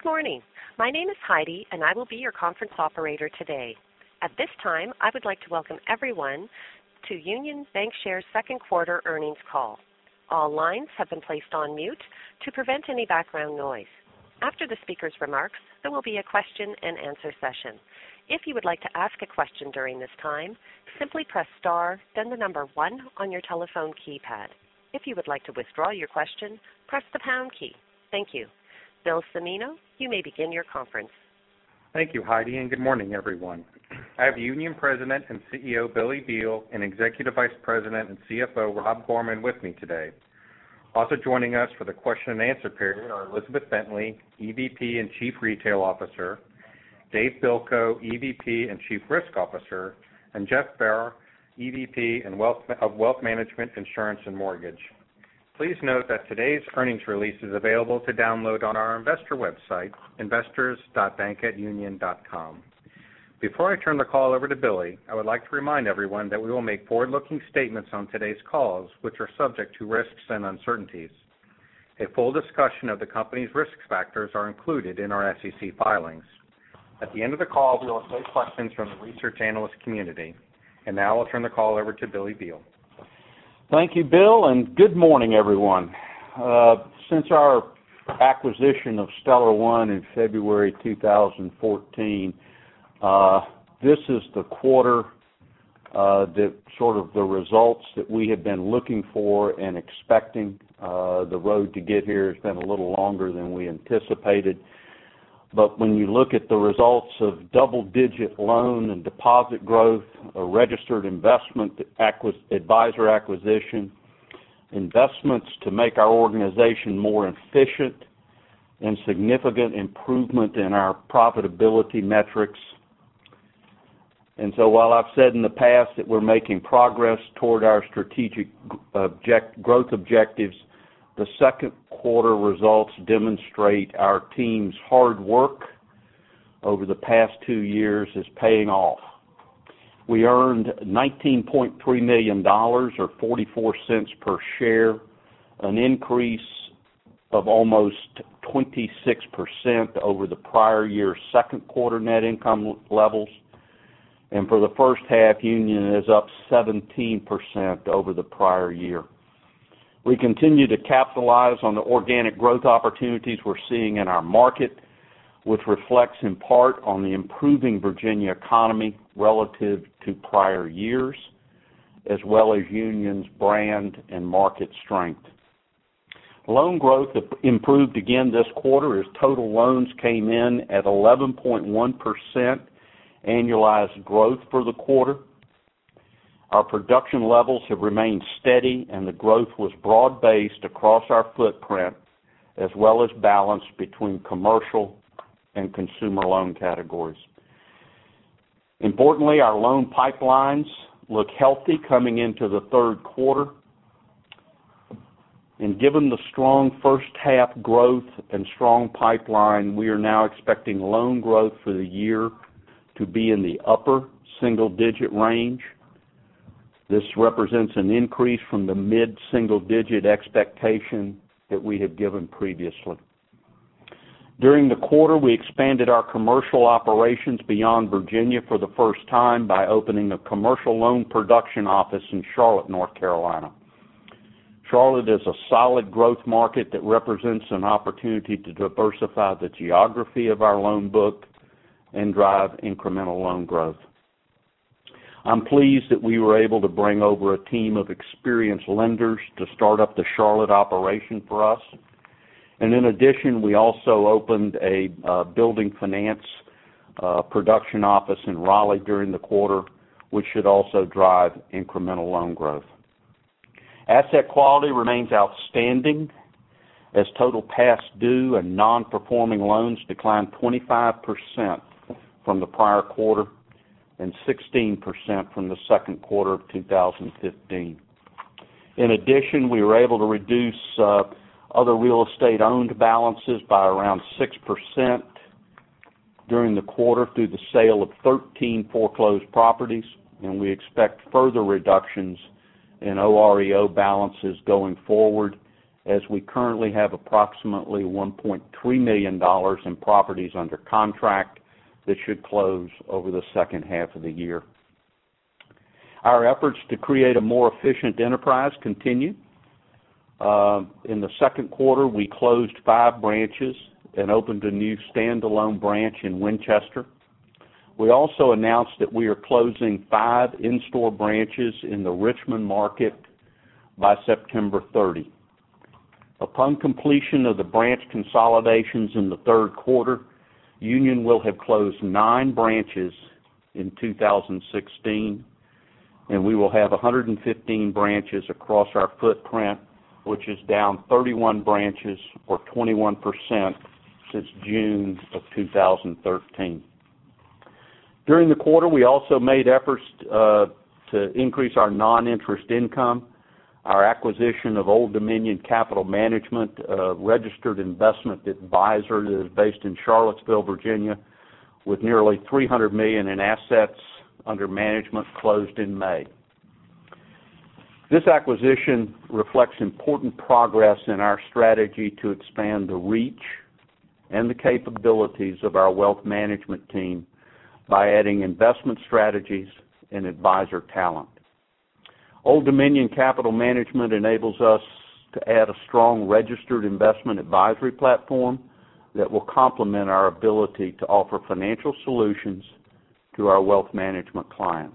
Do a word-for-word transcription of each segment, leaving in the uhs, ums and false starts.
Good morning. My name is Heidi, and I will be your conference operator today. At this time, I would like to welcome everyone to Union Bankshares' second quarter earnings call. All lines have been placed on mute to prevent any background noise. After the speaker's remarks, there will be a question and answer session. If you would like to ask a question during this time, simply press star, then the number one on your telephone keypad. If you would like to withdraw your question, press the pound key. Thank you. Bill Cimino, you may begin your conference. Thank you, Heidi, and good morning, everyone. I have Union President and C E O Billy Beal and Executive Vice President and C F O Rob Gorman with me today. Also joining us for the question and answer period are Elizabeth Bentley, E V P and Chief Retail Officer, Dave Bilko, E V P and Chief Risk Officer, and Jeff Farrar, E V P and Wealth, of Wealth Management, Insurance, and Mortgage. Please note that today's earnings release is available to download on our investor website, investors dot bank at union dot com. Before I turn the call over to Billy, I would like to remind everyone that we will make forward-looking statements on today's calls, which are subject to risks and uncertainties. A full discussion of the company's risk factors are included in our S E C filings. At the end of the call, we will take questions from the research analyst community. And now I'll turn the call over to Billy Beal. Thank you, Bill, and good morning, everyone. Uh, since our acquisition of Stellar One in February two thousand fourteen, uh, this is the quarter uh, that sort of the results that we have been looking for and expecting. Uh, the road to get here has been a little longer than we anticipated. But when you look at the results of double-digit loan and deposit growth, a registered investment acquis- advisor acquisition, investments to make our organization more efficient, and significant object in our profitability metrics. And so while I've said in the past that we're making progress toward our strategic object- growth objectives, the second quarter results demonstrate our team's hard work over the past two years is paying off. We earned nineteen point three million dollars or forty-four cents per share, an increase of almost twenty-six percent over the prior year's second quarter net income levels. And for the first half, Union is up seventeen percent over the prior year. We continue to capitalize on the organic growth opportunities we're seeing in our market, which reflects in part on the improving Virginia economy relative to prior years, as well as Union's brand and market strength. Loan growth improved again this quarter as total loans came in at eleven point one percent annualized growth for the quarter. Our production levels have remained steady, and the growth was broad-based across our footprint, as well as balanced between commercial and consumer loan categories. Importantly, our loan pipelines look healthy coming into the third quarter. And given the strong first half growth and strong pipeline, we are now expecting loan growth for the year to be in the upper single-digit range. This represents an increase from the mid-single-digit expectation that we had given previously. During the quarter, we expanded our commercial operations beyond Virginia for the first time by opening a commercial loan production office in Charlotte, North Carolina. Charlotte is a solid growth market that represents an opportunity to diversify the geography of our loan book and drive incremental loan growth. I'm pleased that we were able to bring over a team of experienced lenders to start up the Charlotte operation for us. And in addition, we also opened a uh, building finance uh, production office in Raleigh during the quarter, which should also drive incremental loan growth. Asset quality remains outstanding as total past due and non-performing loans declined twenty-five percent from the prior quarter and sixteen percent from the second quarter of two thousand fifteen. In addition, we were able to reduce uh, other real estate owned balances by around six percent during the quarter through the sale of thirteen foreclosed properties, and we expect further reductions in O R E O balances going forward as we currently have approximately one point three million dollars in properties under contract that should close over the second half of the year. Our efforts to create a more efficient enterprise continue. Uh, in the second quarter, we closed five branches and opened a new standalone branch in Winchester. We also announced that we are closing five in-store branches in the Richmond market by September thirtieth. Upon completion of the branch consolidations in the third quarter, Union will have closed nine branches in two thousand sixteen, and we will have one hundred fifteen branches across our footprint, which is down thirty-one branches or twenty-one percent since June of two thousand thirteen. During the quarter, we also made efforts uh, to increase our non-interest income. Our acquisition of Old Dominion Capital Management, a registered investment advisor that is based in Charlottesville, Virginia, with nearly three hundred million dollars in assets under management, closed in May. This acquisition reflects important progress in our strategy to expand the reach and the capabilities of our wealth management team by adding investment strategies and advisor talent. Old Dominion Capital Management enables us to add a strong registered investment advisory platform that will complement our ability to offer financial solutions to our wealth management clients.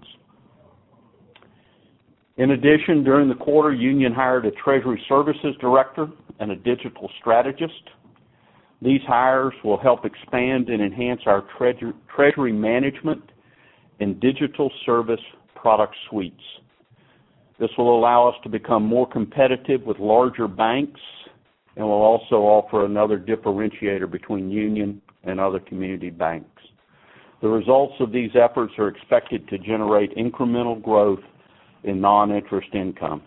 In addition, during the quarter, Union hired a Treasury Services Director and a digital strategist. These hires will help expand and enhance our treasury, treasury management and digital service product suites. This will allow us to become more competitive with larger banks and will also offer another differentiator between Union and other community banks. The results of these efforts are expected to generate incremental growth in non-interest income.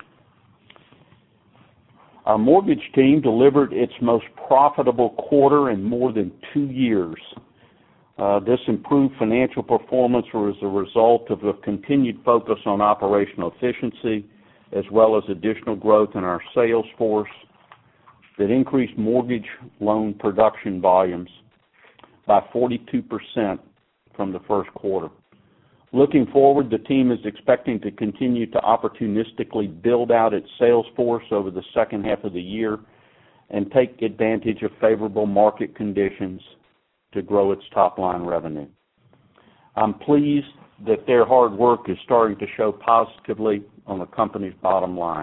Our mortgage team delivered its most profitable quarter in more than two years. Uh, this improved financial performance was a result of a continued focus on operational efficiency, as well as additional growth in our sales force that increased mortgage loan production volumes by forty-two percent from the first quarter. Looking forward, the team is expecting to continue to opportunistically build out its sales force over the second half of the year and take advantage of favorable market conditions to grow its top-line revenue. I'm pleased that their hard work is starting to show positively on the company's bottom line.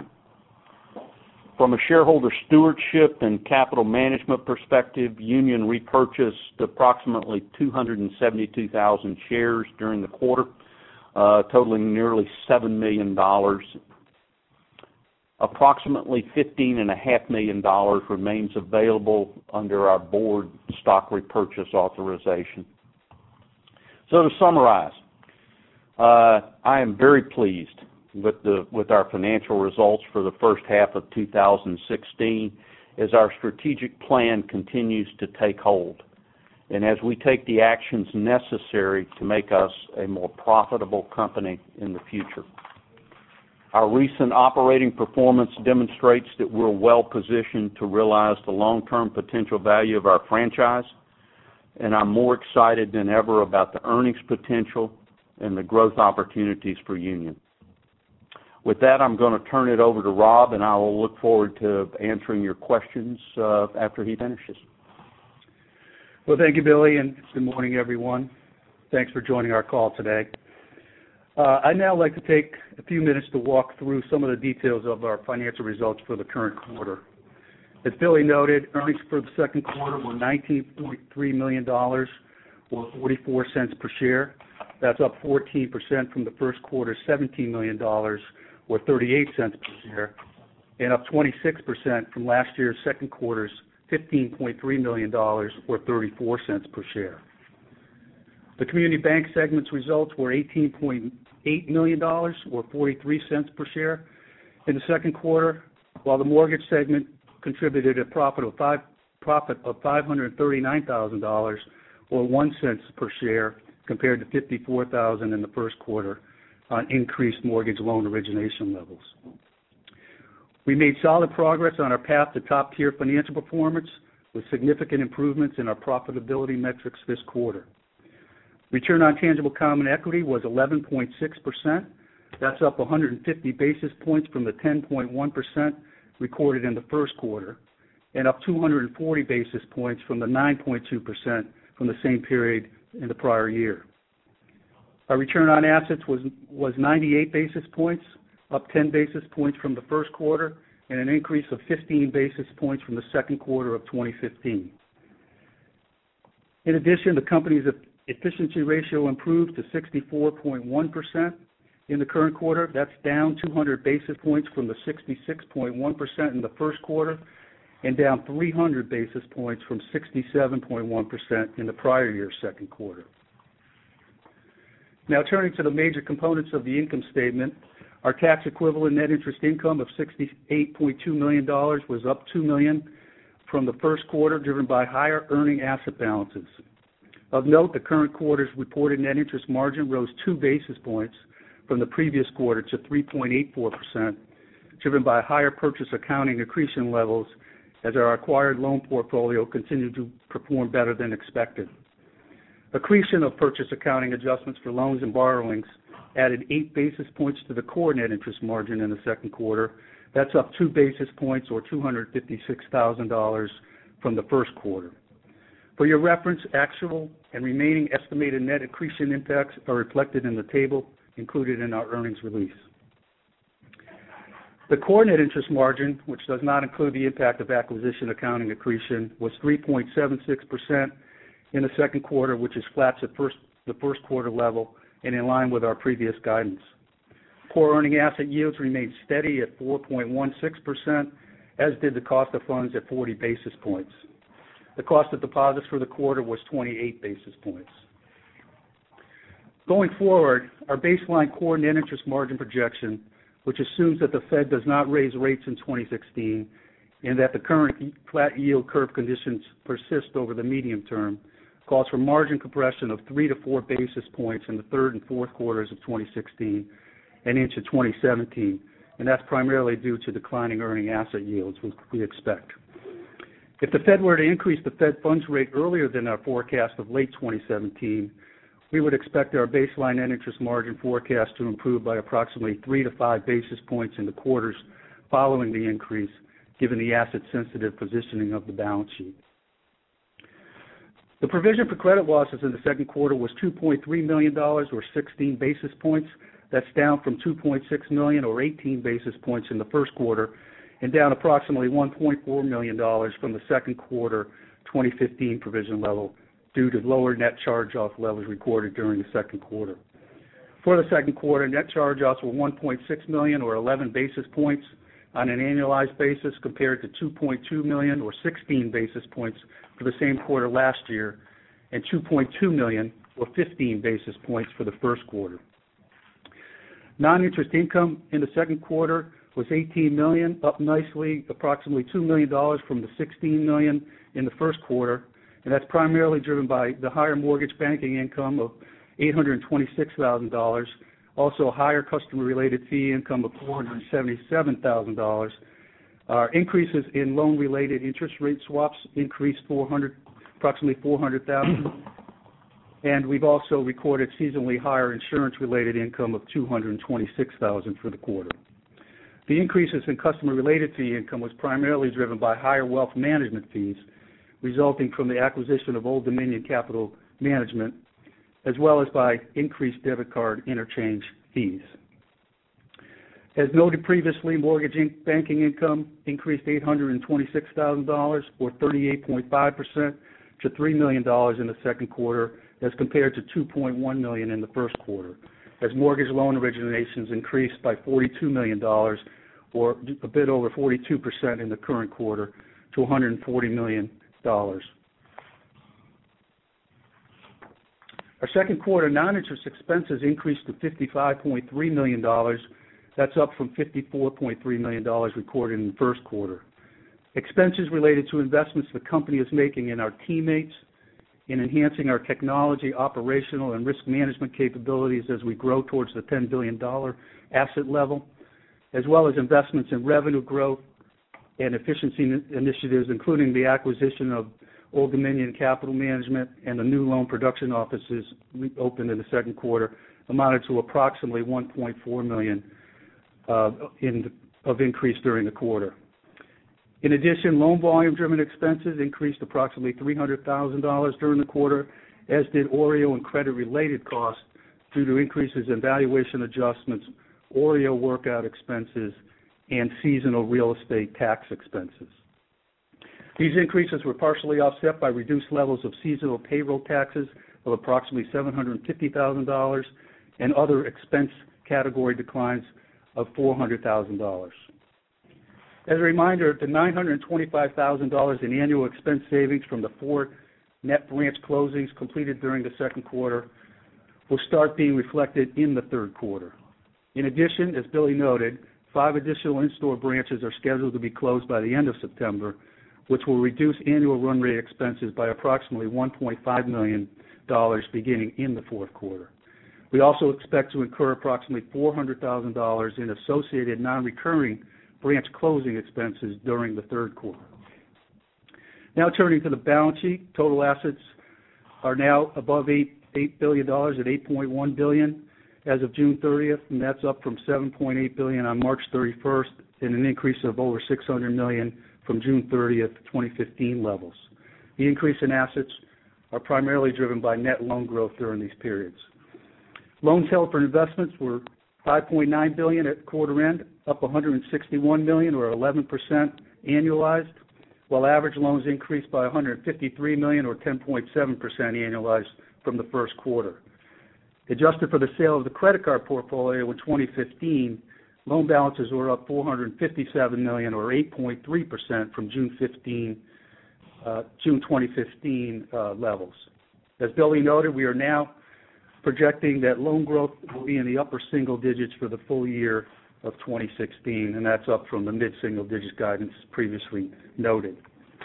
From a shareholder stewardship and capital management perspective, Union repurchased approximately two hundred seventy-two thousand shares during the quarter, uh, totaling nearly seven million dollars. Approximately fifteen point five million dollars remains available under our board stock repurchase authorization. So to summarize, uh, I am very pleased with the with our financial results for the first half of two thousand sixteen as our strategic plan continues to take hold and as we take the actions necessary to make us a more profitable company in the future. Our recent operating performance demonstrates that we're well positioned to realize the long-term potential value of our franchise, and I'm more excited than ever about the earnings potential and the growth opportunities for Union. With that, I'm going to turn it over to Rob, and I will look forward to answering your questions uh, after he finishes. Well, thank you, Billy, and good morning, everyone. Thanks for joining our call today. Uh, I'd now like to take a few minutes to walk through some of the details of our financial results for the current quarter. As Billy noted, earnings for the second quarter were nineteen point three million dollars, or forty-four cents per share. That's up fourteen percent from the first quarter's seventeen million dollars, or thirty-eight cents per share, and up twenty-six percent from last year's second quarter's fifteen point three million dollars, or thirty-four cents per share. The community bank segment's results were eighteen point eight million dollars, or forty-three cents per share in the second quarter, while the mortgage segment contributed a profit of five profit of five hundred thirty-nine thousand dollars, or one cent per share, compared to fifty-four thousand dollars in the first quarter on increased mortgage loan origination levels. We made solid progress on our path to top-tier financial performance with significant improvements in our profitability metrics this quarter. Return on tangible common equity was eleven point six percent. That's up one hundred fifty basis points from the ten point one percent recorded in the first quarter, and up two hundred forty basis points from the nine point two percent from the same period in the prior year. Our return on assets was, was ninety-eight basis points, up ten basis points from the first quarter, and an increase of fifteen basis points from the second quarter of twenty fifteen. In addition, the company's efficiency ratio improved to sixty-four point one percent in the current quarter. That's down two hundred basis points from the sixty-six point one percent in the first quarter, and down three hundred basis points from sixty-seven point one percent in the prior year's second quarter. Now, turning to the major components of the income statement, our tax equivalent net interest income of sixty-eight point two million dollars was up two million dollars from the first quarter, driven by higher earning asset balances. Of note, the current quarter's reported net interest margin rose two basis points from the previous quarter to three point eight four percent, driven by higher purchase accounting accretion levels as our acquired loan portfolio continued to perform better than expected. Accretion of purchase accounting adjustments for loans and borrowings added eight basis points to the core net interest margin in the second quarter. That's up two basis points, or two hundred fifty-six thousand dollars from the first quarter. For your reference, actual and remaining estimated net accretion impacts are reflected in the table included in our earnings release. The core net interest margin, which does not include the impact of acquisition accounting accretion, was three point seven six percent in the second quarter, which is flat to first, the first quarter level and in line with our previous guidance. Core earning asset yields remained steady at four point one six percent, as did the cost of funds at forty basis points. The cost of deposits for the quarter was twenty-eight basis points. Going forward, our baseline core net interest margin projection, which assumes that the Fed does not raise rates in twenty sixteen and that the current flat yield curve conditions persist over the medium term, calls for margin compression of three to four basis points in the third and fourth quarters of twenty sixteen and into twenty seventeen, and that's primarily due to declining earning asset yields, which we expect. If the Fed were to increase the Fed funds rate earlier than our forecast of late twenty seventeen, we would expect our baseline net interest margin forecast to improve by approximately three to five basis points in the quarters following the increase, given the asset-sensitive positioning of the balance sheet. The provision for credit losses in the second quarter was two point three million dollars, or sixteen basis points. That's down from two point six million dollars, or eighteen basis points in the first quarter, and down approximately one point four million dollars from the second quarter twenty fifteen provision level due to lower net charge-off levels recorded during the second quarter. For the second quarter, net charge-offs were one point six million dollars, or eleven basis points on an annualized basis, compared to two point two million dollars, or sixteen basis points for the same quarter last year, and two point two million dollars, or fifteen basis points for the first quarter. Non-interest income in the second quarter was eighteen million dollars, up nicely, approximately two million dollars from the sixteen million dollars in the first quarter, and that's primarily driven by the higher mortgage banking income of eight hundred twenty-six thousand dollars, also higher customer-related fee income of four hundred seventy-seven thousand dollars. Our increases in loan-related interest rate swaps increased four hundred, approximately four hundred thousand dollars, and we've also recorded seasonally higher insurance-related income of two hundred twenty-six thousand dollars for the quarter. The increases in customer-related fee income was primarily driven by higher wealth management fees, resulting from the acquisition of Old Dominion Capital Management, as well as by increased debit card interchange fees. As noted previously, mortgage banking income increased eight hundred twenty-six thousand dollars, or thirty-eight point five percent, to three million dollars in the second quarter, as compared to two point one million dollars in the first quarter, as mortgage loan originations increased by forty-two million dollars, or a bit over forty-two percent in the current quarter, to one hundred forty million dollars. Our second quarter non-interest expenses increased to fifty-five point three million dollars. That's up from fifty-four point three million dollars recorded in the first quarter. Expenses related to investments the company is making in our teammates, in enhancing our technology, operational, and risk management capabilities as we grow towards the ten billion dollars asset level, as well as investments in revenue growth and efficiency initiatives, including the acquisition of Old Dominion Capital Management and the new loan production offices we opened in the second quarter, amounted to approximately one point four million dollars uh, in, of increase during the quarter. In addition, loan volume-driven expenses increased approximately three hundred thousand dollars during the quarter, as did OREO and credit-related costs due to increases in valuation adjustments, OREO workout expenses, and seasonal real estate tax expenses. These increases were partially offset by reduced levels of seasonal payroll taxes of approximately seven hundred fifty thousand dollars and other expense category declines of four hundred thousand dollars. As a reminder, the nine hundred twenty-five thousand dollars in annual expense savings from the four net branch closings completed during the second quarter will start being reflected in the third quarter. In addition, as Billy noted, five additional in-store branches are scheduled to be closed by the end of September, which will reduce annual run rate expenses by approximately one point five million dollars beginning in the fourth quarter. We also expect to incur approximately four hundred thousand dollars in associated non-recurring branch closing expenses during the third quarter. Now turning to the balance sheet, total assets are now above eight billion dollars at eight point one billion dollars as of June thirtieth, and that's up from seven point eight billion dollars on March thirty-first, and an increase of over six hundred million dollars from June thirtieth, twenty fifteen levels. The increase in assets are primarily driven by net loan growth during these periods. Loans held for investments were five point nine billion dollars at quarter end, up one hundred sixty-one million dollars or eleven percent annualized, while average loans increased by one hundred fifty-three million dollars or ten point seven percent annualized from the first quarter. Adjusted for the sale of the credit card portfolio in twenty fifteen, loan balances were up four hundred fifty-seven million dollars or eight point three percent from June fifteenth, uh, June twenty fifteen uh, levels. As Billy noted, we are now projecting that loan growth will be in the upper single digits for the full year of twenty sixteen, and that's up from the mid-single digit guidance previously noted.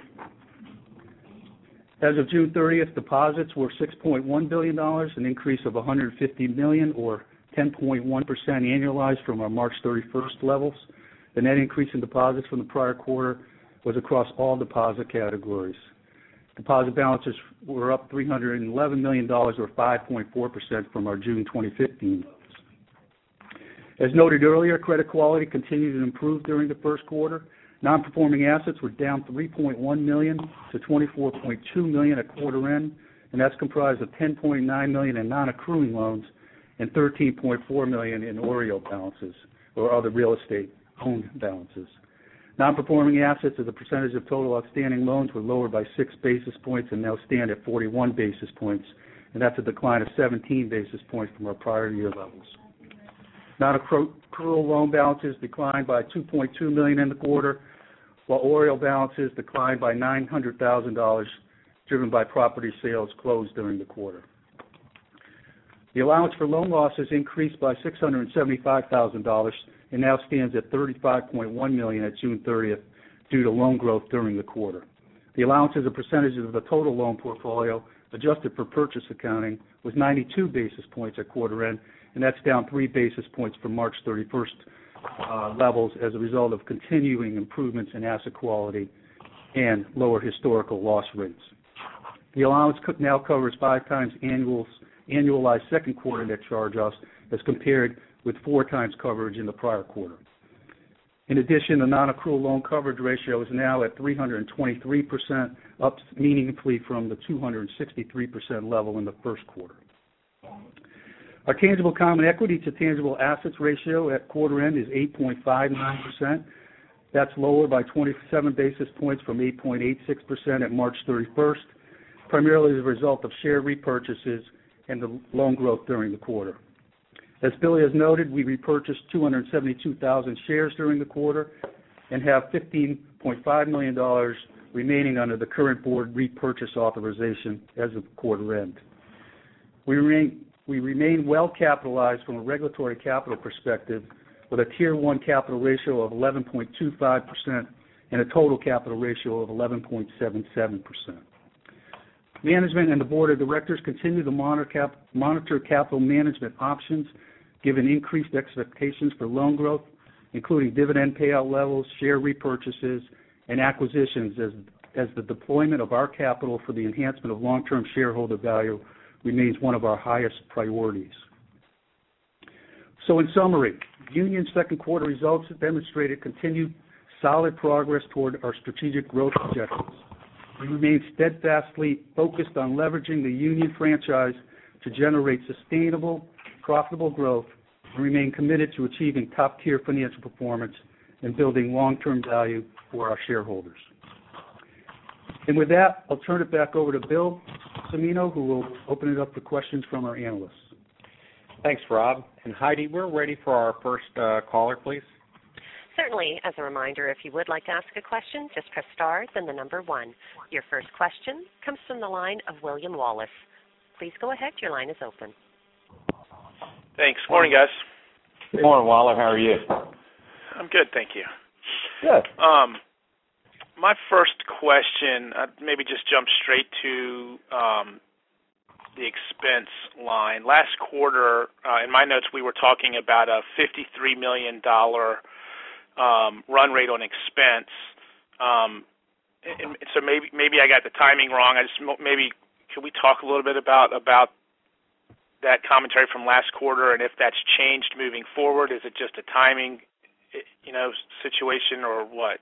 As of June thirtieth, deposits were six point one billion dollars, an increase of one hundred fifty million dollars or ten point one percent annualized from our March thirty-first levels. The net increase in deposits from the prior quarter was across all deposit categories. Deposit balances were up three hundred eleven million dollars or five point four percent from our June twenty fifteen levels. As noted earlier, credit quality continued to improve during the first quarter. Non-performing assets were down three point one million dollars to twenty-four point two million dollars at quarter end, and that's comprised of ten point nine million dollars in non-accruing loans and thirteen point four million dollars in OREO balances or other real estate owned balances. Non-performing assets as a percentage of total outstanding loans were lowered by six basis points and now stand at forty-one basis points, and that's a decline of seventeen basis points from our prior year levels. Non-accrual loan balances declined by two point two million dollars in the quarter, while OREO balances declined by nine hundred thousand dollars, driven by property sales closed during the quarter. The allowance for loan losses increased by six hundred seventy-five thousand dollars and now stands at thirty-five point one million dollars at June thirtieth due to loan growth during the quarter. The allowance as a percentage of the total loan portfolio, adjusted for purchase accounting, was ninety-two basis points at quarter end, and that's down three basis points from March thirty-first uh, levels as a result of continuing improvements in asset quality and lower historical loss rates. The allowance now covers five times annual, annualized second quarter net charge-offs as compared with four times coverage in the prior quarter. In addition, the non-accrual loan coverage ratio is now at three hundred twenty-three percent, up meaningfully from the two hundred sixty-three percent level in the first quarter. Our tangible common equity to tangible assets ratio at quarter end is eight point five nine percent. That's lower by twenty-seven basis points from eight point eight six percent at March thirty-first, primarily as a result of share repurchases and the loan growth during the quarter. As Billy has noted, we repurchased two hundred seventy-two thousand shares during the quarter and have fifteen point five million dollars remaining under the current board repurchase authorization as of quarter end. We remain, we remain well capitalized from a regulatory capital perspective with a Tier one capital ratio of eleven point two five percent and a total capital ratio of eleven point seven seven percent. Management and the Board of Directors continue to monitor, cap, monitor capital management options given increased expectations for loan growth including dividend payout levels, share repurchases, and acquisitions as, as the deployment of our capital for the enhancement of long-term shareholder value remains one of our highest priorities. So in summary, Union's second quarter results have demonstrated continued solid progress toward our strategic growth objectives. We remain steadfastly focused on leveraging the Union franchise to generate sustainable, profitable growth and remain committed to achieving top-tier financial performance and building long-term value for our shareholders. And with that, I'll turn it back over to Bill Cimino, who will open it up for questions from our analysts. Thanks, Rob. And Heidi, we're ready for our first uh, caller, please. Certainly. As a reminder, if you would like to ask a question, just press star, then the number one. Your first question comes from the line of William Wallace. Please go ahead. Your line is open. Thanks. Morning, guys. Good morning, Waller. How are you? I'm good, thank you. Good. Um, my first question, uh, maybe just jump straight to um, the expense line. Last quarter, uh, in my notes, we were talking about a fifty-three million dollars um, run rate on expense. Um, and, and so maybe maybe I got the timing wrong. I just maybe could we talk a little bit about about that commentary from last quarter, and if that's changed moving forward? Is it just a timing, you know, situation or what?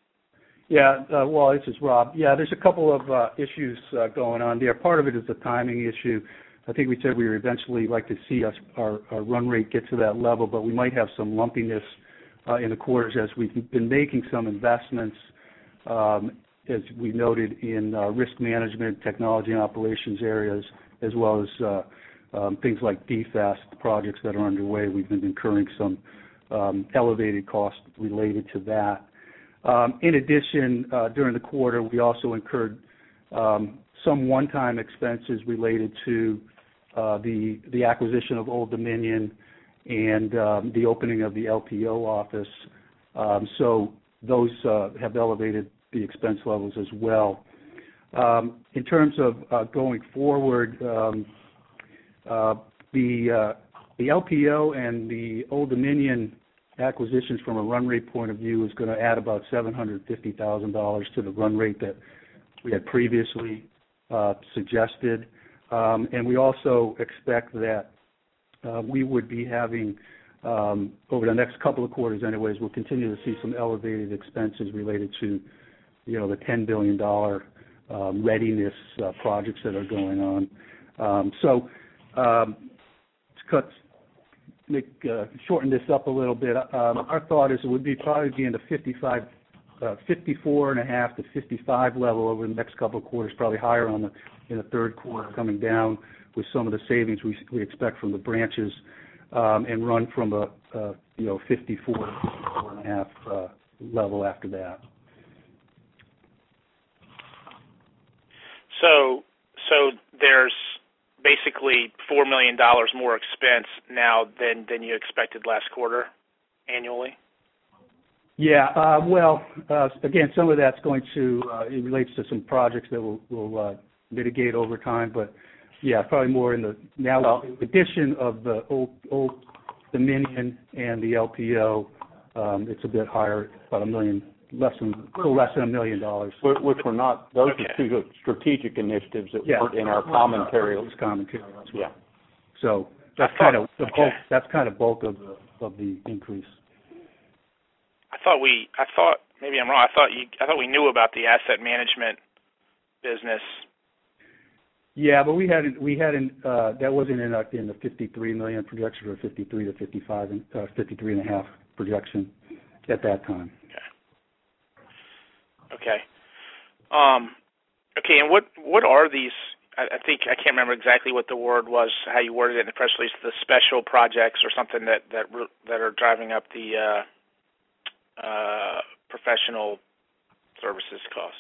Yeah, uh, well, this is Rob. Yeah, there's a couple of uh, issues uh, going on there. Part of it is a timing issue. I think we said we would eventually like to see us, our, our run rate get to that level, but we might have some lumpiness uh, in the quarters as we've been making some investments, um, as we noted, in uh, risk management, technology and operations areas, as well as uh, um, things like D FAST projects that are underway. We've been incurring some um, elevated costs related to that. Um, in addition, uh, during the quarter, we also incurred um, some one-time expenses related to uh, the the acquisition of Old Dominion and um, the opening of the L P O office. Um, so those uh, have elevated the expense levels as well. Um, in terms of uh, going forward, um, uh, the uh, the L P O and the Old Dominion acquisitions from a run rate point of view is going to add about seven hundred fifty thousand dollars to the run rate that we had previously uh, suggested. Um, and we also expect that uh, we would be having, um, over the next couple of quarters anyways, we'll continue to see some elevated expenses related to, you know, the ten billion dollars um, readiness uh, projects that are going on. Um, so um, to cut Make, uh, shorten this up a little bit. Um, our thought is it would be probably be in the fifty-five, uh, fifty-four and a half to fifty-five level over the next couple of quarters, probably higher on the in the third quarter, coming down with some of the savings we, we expect from the branches, um, and run from a, a you know fifty-four, fifty-four and a half uh, level after that. So, so there's basically four million dollars more expense now than, than you expected last quarter annually? Yeah, uh, well, uh, again, some of that's going to, uh, it relates to some projects that will, will uh, mitigate over time, but yeah, probably more in the, now well, addition of the Old, Old Dominion and the L P O, um, it's a bit higher, about a million, less than, a little less than a million dollars. Which were not, those okay. are two strategic initiatives that yeah. weren't in our commentary. commentary. Yeah. So that's kind of the bulk, that's kind of bulk of the, of the increase. I thought we, I thought, maybe I'm wrong, I thought you, I thought we knew about the asset management business. Yeah, but we hadn't, we hadn't, uh, that wasn't in, our, in the fifty-three million projection or fifty-three to fifty-five, and, uh, fifty-three and a half projection at that time. Okay. Um, okay, and what what are these? I, I think I can't remember exactly what the word was, how you worded it in the press release. The special projects or something that that that are driving up the uh, uh, professional services costs.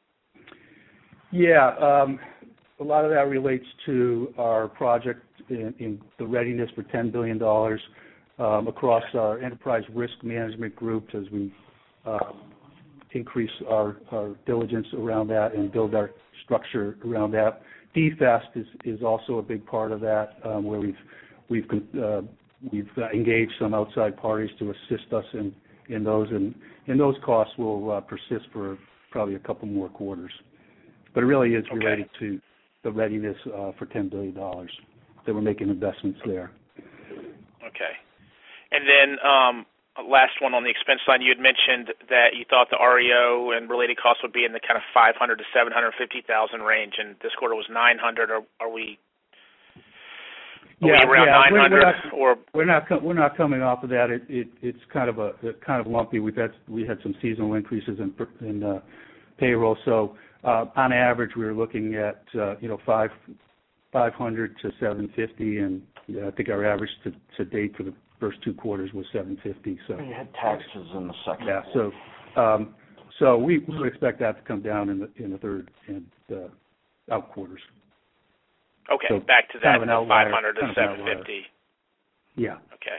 Yeah, um, a lot of that relates to our project in, in the readiness for ten billion dollars um, across our enterprise risk management group as we. Uh, increase our, our diligence around that and build our structure around that. D FAST is, is also a big part of that, um, where we've we've uh, we've engaged some outside parties to assist us in, in those, and, and those costs will uh, persist for probably a couple more quarters. But it really is related okay. to the readiness uh, for ten billion dollars that we're making investments there. Okay. And then um, last one on the expense line, you had mentioned that you thought the R E O and related costs would be in the kind of five hundred to seven hundred fifty thousand range, and this quarter was nine hundred. Are, are we? Are yeah, we around yeah. nine hundred, we're, we're not, or we're not we're not coming off of that. It, it it's kind of a kind of lumpy. We've had we had some seasonal increases in in uh, payroll, so uh, on average we were looking at uh, you know five five hundred to seven fifty, and yeah, I think our average to, to date for the first two quarters was seven fifty. So you had taxes in the second. Yeah, so um, so we, we would expect that to come down in the in the third and uh, out quarters. Okay, so back to that five hundred kind to seven fifty. Yeah. Okay.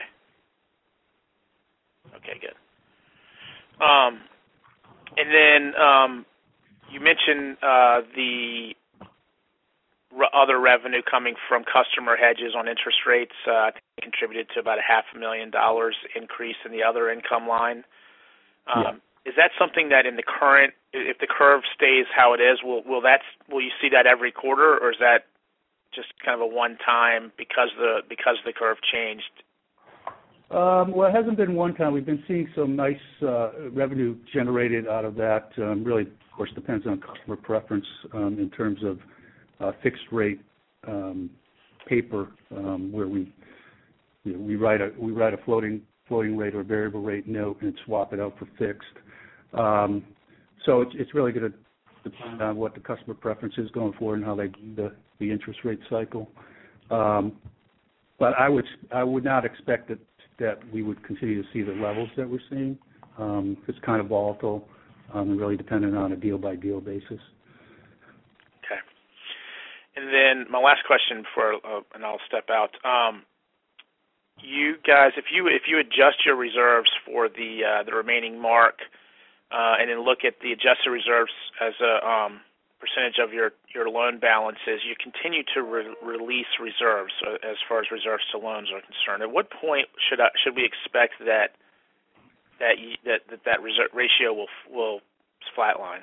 Okay, good. Um, and then um, you mentioned uh, the other revenue coming from customer hedges on interest rates. Uh, I think it contributed to about a half a million dollars increase in the other income line. Um, yeah. Is that something that in the current, if the curve stays how it is, will will that will you see that every quarter, or is that just kind of a one-time because the because the curve changed? Um, well, it hasn't been one time. We've been seeing some nice uh, revenue generated out of that. Um, really, of course, depends on customer preference um, in terms of uh, fixed rate um, paper, um, where we you know, we write a we write a floating floating rate or variable rate note and swap it out for fixed. Um, so it's it's really going to depend on what the customer preference is going forward and how they do the, the interest rate cycle. Um, but I would I would not expect that that we would continue to see the levels that we're seeing. Um, it's kind of volatile um, and really dependent on a deal by deal basis. Okay. And then my last question before, uh, and I'll step out. Um, you guys, if you if you adjust your reserves for the uh, the remaining mark, uh, and then look at the adjusted reserves as a um, percentage of your, your loan balances, you continue to re- release reserves uh, as far as reserves to loans are concerned. At what point should I, should we expect that that you, that that, that reserve ratio will will flatline?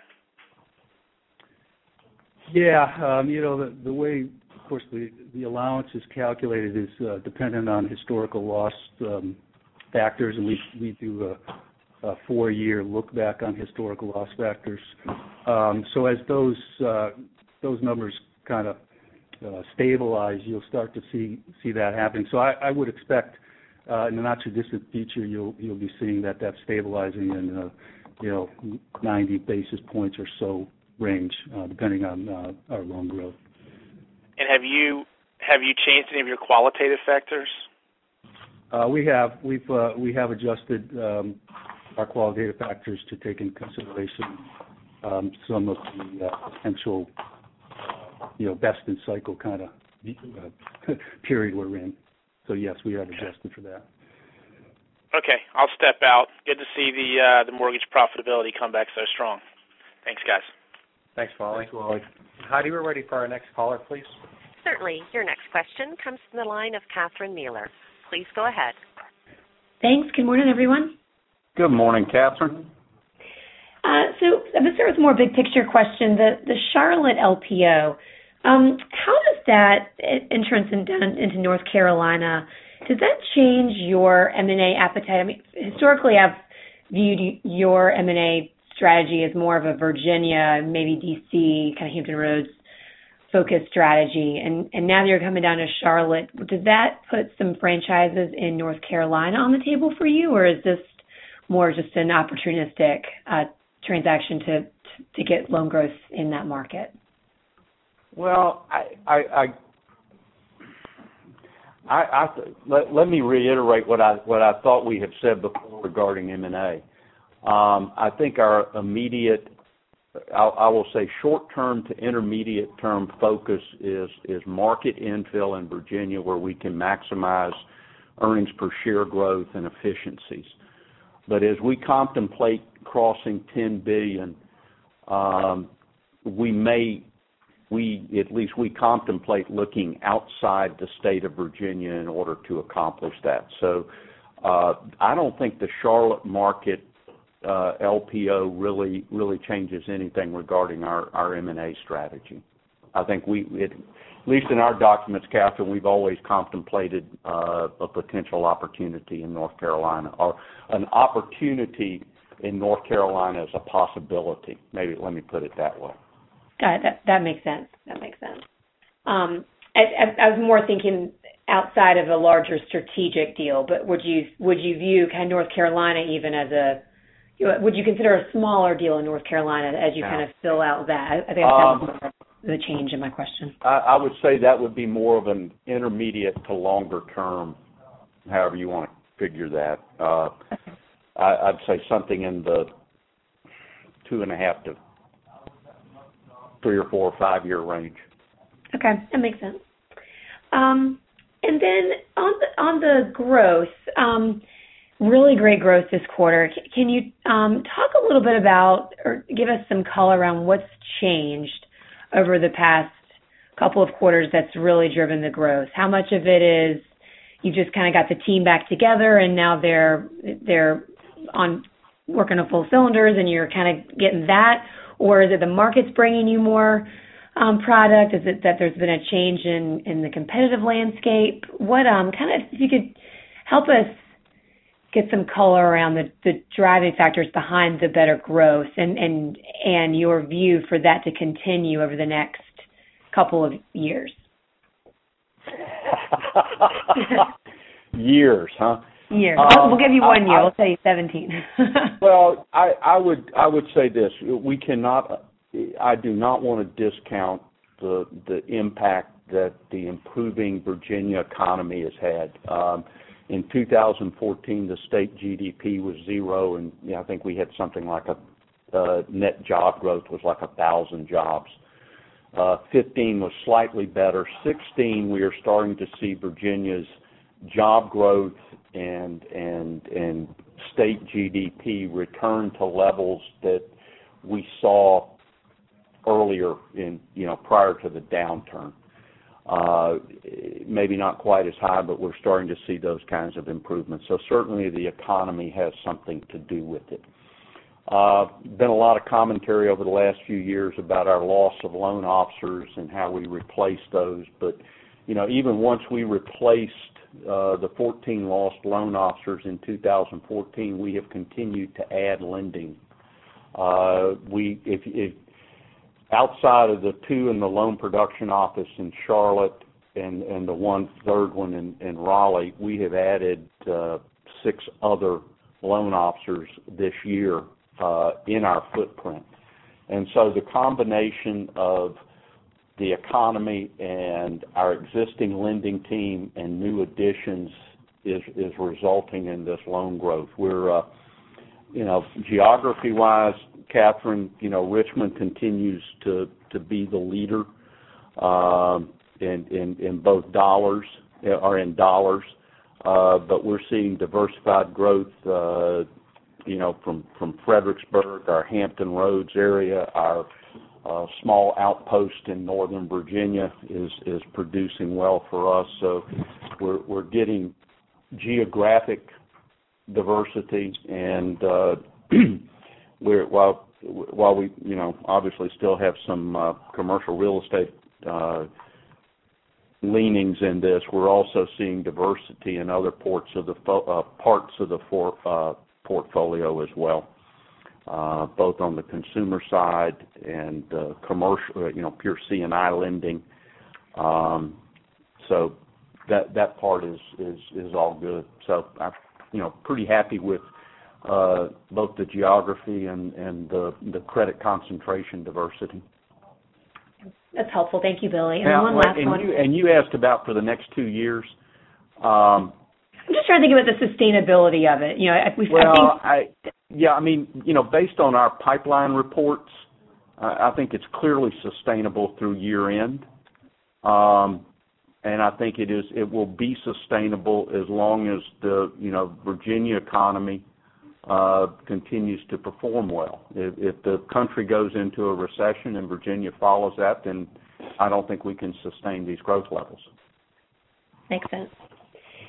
Yeah, um, you know, the, the way, of course, the, the allowance is calculated is uh, dependent on historical loss um, factors, and we we do a, a four-year look back on historical loss factors. Um, so as those uh, those numbers kind of uh, stabilize, you'll start to see see that happening. So I, I would expect uh, in the not too distant future, you'll you'll be seeing that that's stabilizing in uh, you know ninety basis points or so range, uh, depending on uh, our loan growth. And have you have you changed any of your qualitative factors? Uh, we have we've uh, we have adjusted um, our qualitative factors to take into consideration um, some of the uh, potential, you know, best in cycle kind of uh, period we're in. So yes, we have adjusted for that. Okay, I'll step out. Good to see the uh, the mortgage profitability come back so strong. Thanks, guys. Thanks, Wally. Thanks, Wally. Heidi, we're ready for our next caller, please. Certainly. Your next question comes from the line of Catherine Mealer. Please go ahead. Thanks. Good morning, everyone. Good morning, Catherine. Uh, so I'm going to start with a more big picture question. The the Charlotte L P O, um, how does that entrance in, down into North Carolina, does that change your M and A appetite? I mean, historically I've viewed your M and A strategy as more of a Virginia, maybe D C, kind of Hampton Roads focused strategy, and, and now that you're coming down to Charlotte, does that put some franchises in North Carolina on the table for you, or is this more just an opportunistic uh, transaction to to get loan growth in that market? Well, I, I, I, I, I let, let me reiterate what I what I thought we had said before regarding M and A. Um, I think our immediate, I, I will say, short-term to intermediate-term focus is is market infill in Virginia, where we can maximize earnings per share growth and efficiencies. But as we contemplate crossing ten billion dollars, um, we may, we at least we contemplate looking outside the state of Virginia in order to accomplish that. So Uh, I don't think the Charlotte market uh, L P O really really changes anything regarding our, our M and A strategy. I think we, it, at least in our documents, Catherine, we've always contemplated uh, a potential opportunity in North Carolina, or an opportunity in North Carolina as a possibility. Maybe let me put it that way. Got it. That, that makes sense. That makes sense. Um, I, I was more thinking outside of a larger strategic deal, but would you would you view kind of North Carolina even as a, would you consider a smaller deal in North Carolina as you yeah. kind of fill out that? I think that's um, the change in my question. I, I would say that would be more of an intermediate to longer term, however you want to figure that. Uh, okay. I, I'd say something in the two and a half to three or four or five year range. Okay, that makes sense. Um, and then on the, on the growth, um, really great growth this quarter. C- can you um, talk a little bit about, or give us some color around what's changed over the past couple of quarters that's really driven the growth? How much of it is you just kind of got the team back together and now they're they're on working on full cylinders and you're kind of getting that, or is it the market's bringing you more um, product? Is it that there's been a change in, in the competitive landscape? What um kind of, if you could help us get some color around the, the driving factors behind the better growth and, and and your view for that to continue over the next couple of years. Years, huh? Years. Um, we'll give you one I, year. I, we'll tell you seventeen. Well, I, I would I would say this: we cannot. I do not want to discount the the impact that the improving Virginia economy has had. Um, in two thousand fourteen, the state G D P was zero, and you know, I think we had something like a uh, net job growth was like a thousand jobs. Uh, fifteen was slightly better. sixteen, we are starting to see Virginia's job growth and and and state G D P return to levels that we saw earlier in, you know, prior to the downturn. Uh, maybe not quite as high, but we're starting to see those kinds of improvements. So certainly the economy has something to do with it. Uh, been a lot of commentary over the last few years about our loss of loan officers and how we replaced those. But, you know, even once we replaced uh, the fourteen lost loan officers in two thousand fourteen, we have continued to add lending. Uh, we, if, if outside of the two in the loan production office in Charlotte and, and the one third one in, in Raleigh, we have added uh, six other loan officers this year uh, in our footprint. And so the combination of the economy and our existing lending team and new additions is is resulting in this loan growth. We're, uh, you know, geography-wise, Catherine, you know, Richmond continues to, to be the leader um, in, in in both dollars or in dollars, uh, but we're seeing diversified growth, uh, you know, from from Fredericksburg, our Hampton Roads area, our uh, small outpost in Northern Virginia is is producing well for us. So we're we're getting geographic diversity, and uh, we're while while we you know obviously still have some uh, commercial real estate uh, leanings in this, we're also seeing diversity in other parts of the fo- uh, parts of the for, uh, portfolio as well, uh, both on the consumer side and uh, commercial, you know, pure C and I lending. Um, so that that part is, is, is all good. So I'm, you know, pretty happy with uh, both the geography and, and the, the credit concentration diversity. That's helpful. Thank you, Billy. And now, one last and one. You, and you asked about for the next two years. Um, I'm just trying to think about the sustainability of it. You know, we, well, I think, I, yeah, I mean, you know, based on our pipeline reports, uh, I think it's clearly sustainable through year end, um, and I think it is. It will be sustainable as long as the you know Virginia economy uh, continues to perform well. If, if the country goes into a recession and Virginia follows that, then I don't think we can sustain these growth levels. Makes sense.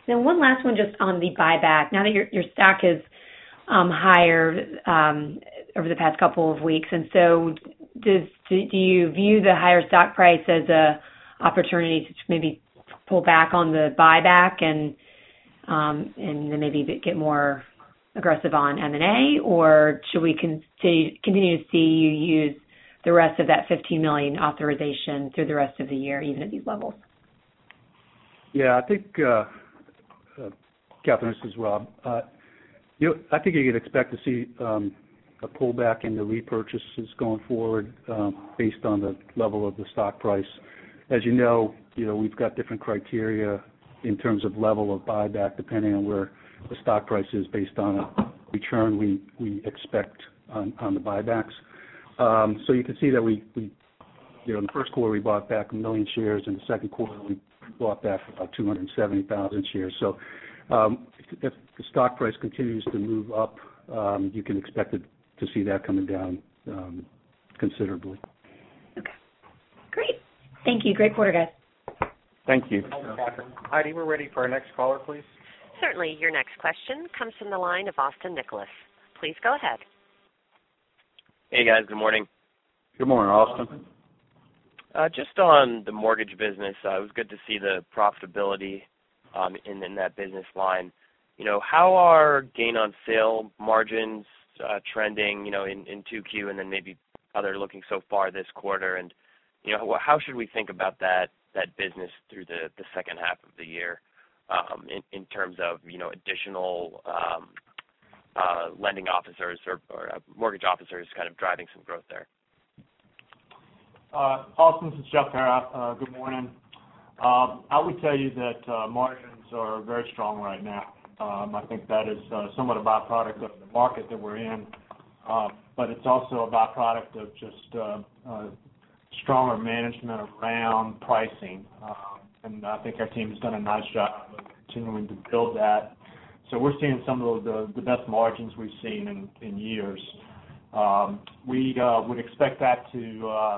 Then one last one just on the buyback. Now that your your stock is um, higher um, over the past couple of weeks, and so does do, do you view the higher stock price as a opportunity to maybe pull back on the buyback and um, and then maybe get more aggressive on M and A, or should we continue continue to see you use the rest of that fifteen million dollars authorization through the rest of the year, even at these levels? Yeah, I think, uh, uh, Catherine, this is Rob. Uh, you know, I think you could expect to see um, a pullback in the repurchases going forward um, based on the level of the stock price. As you know, you know, we've got different criteria in terms of level of buyback depending on where the stock price is based on a return we, we expect on, on the buybacks. Um, so you can see that we, we, you know, in the first quarter we bought back a million shares. In the second quarter we bought back about two hundred seventy thousand shares. So um, if the stock price continues to move up, um, you can expect it, to see that coming down um, considerably. Okay. Great. Thank you. Great quarter, guys. Thank you. Heidi, we're ready for our next caller, please. Certainly. Your next question comes from the line of Austin Nicholas. Please go ahead. Hey, guys. Good morning. Good morning, Austin. Uh, just on the mortgage business, uh, it was good to see the profitability um, in, in that business line. You know, how are gain on sale margins uh, trending, you know, in, in two Q and then maybe how they're looking so far this quarter? And, you know, how should we think about that that business through the, the second half of the year um, in, in terms of, you know, additional um, uh, lending officers or, or uh, mortgage officers kind of driving some growth there? Uh, Austin, this is Jeff Parrott. Uh, good morning. Uh, I would tell you that uh, margins are very strong right now. Um, I think that is uh, somewhat a byproduct of the market that we're in, uh, but it's also a byproduct of just uh, uh, stronger management around pricing. Uh, and I think our team has done a nice job of continuing to build that. So we're seeing some of the, the best margins we've seen in, in years. Um, we uh, would expect that to uh,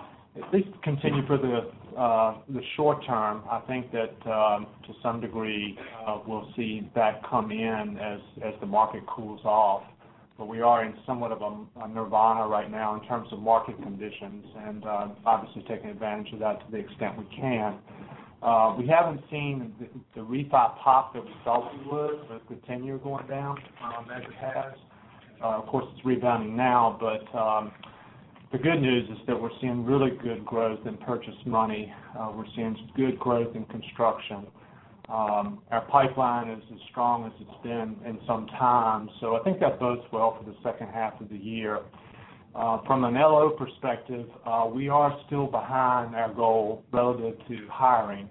at least continue for the uh, the short term. I think that um, to some degree uh, we'll see that come in as as the market cools off. But we are in somewhat of a, a nirvana right now in terms of market conditions, and uh, obviously taking advantage of that to the extent we can. Uh, we haven't seen the, the refi pop that we thought we would, with the ten-year going down um, as it has. Uh, of course, it's rebounding now, but um, the good news is that we're seeing really good growth in purchase money. Uh, we're seeing good growth in construction. Um, our pipeline is as strong as it's been in some time, so I think that bodes well for the second half of the year. Uh, from an L O perspective, uh, we are still behind our goal relative to hiring.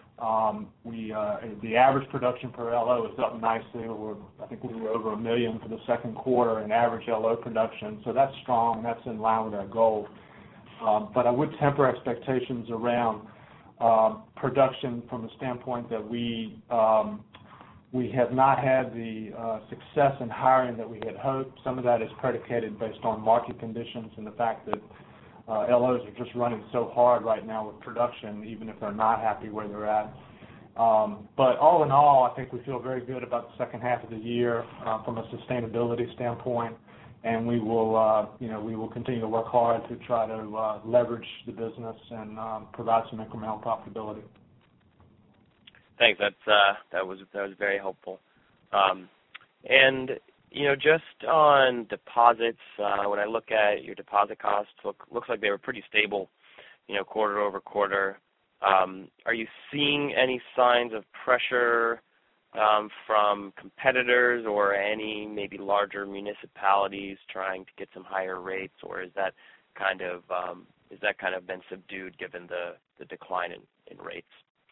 Um, we uh, the average production per L O is up nicely. We're, I think we were over a million for the second quarter in average L O production, so that's strong. That's in line with our goal. Um, but I would temper expectations around uh, production from the standpoint that we um, we have not had the uh, success in hiring that we had hoped. Some of that is predicated based on market conditions and the fact that Uh, L Os are just running so hard right now with production, even if they're not happy where they're at. Um, but all in all, I think we feel very good about the second half of the year uh, from a sustainability standpoint, and we will, uh, you know, we will continue to work hard to try to uh, leverage the business and um, provide some incremental profitability. Thanks. That's uh, that was that was very helpful. Um, and you know, just on deposits, uh, when I look at your deposit costs, look looks like they were pretty stable, you know, quarter over quarter. Um, are you seeing any signs of pressure um, from competitors or any maybe larger municipalities trying to get some higher rates, or is that kind of um, is that kind of been subdued given the, the decline in, in rates?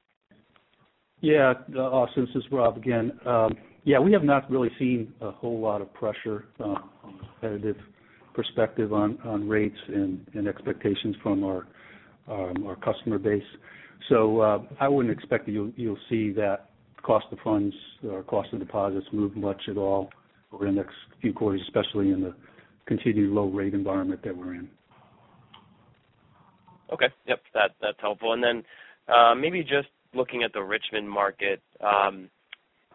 Yeah, uh, Austin, this is Rob again. Um, yeah, we have not really seen a whole lot of pressure uh, from a competitive perspective on, on rates and, and expectations from our um, our customer base. So uh, I wouldn't expect that you'll, you'll see that cost of funds or cost of deposits move much at all over the next few quarters, especially in the continued low rate environment that we're in. Okay, yep, that that's helpful. And then uh, maybe just looking at the Richmond market, um,